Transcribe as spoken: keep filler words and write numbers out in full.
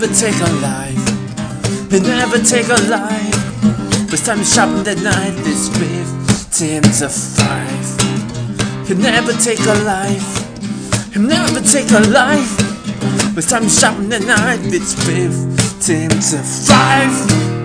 take a life. He'll never take a life. First time he's shopping that night, it's fifteen to five. He'll never take a life. He'll never take a life. First time he's shopping that night, it's fifteen to five.